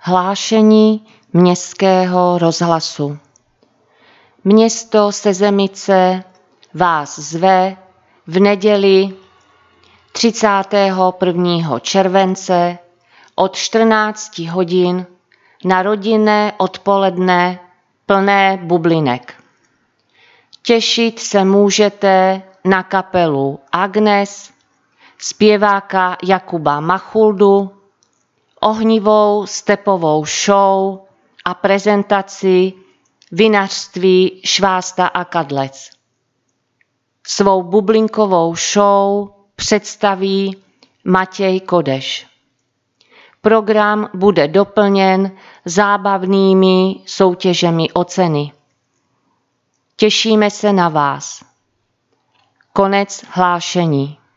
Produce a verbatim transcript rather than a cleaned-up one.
Hlášení Městského rozhlasu. Město Sezemice vás zve v neděli třicátého prvního července od čtrnácti hodin na rodinné odpoledne plné bublinek. Těšit se můžete na kapelu Agnes, zpěváka Jakuba Machuldu, ohnivou stepovou show a prezentaci vinařství Švásta a Kadlec. Svou bublinkovou show představí Matěj Kodeš. Program bude doplněn zábavnými soutěžemi o ceny. Těšíme se na vás. Konec hlášení.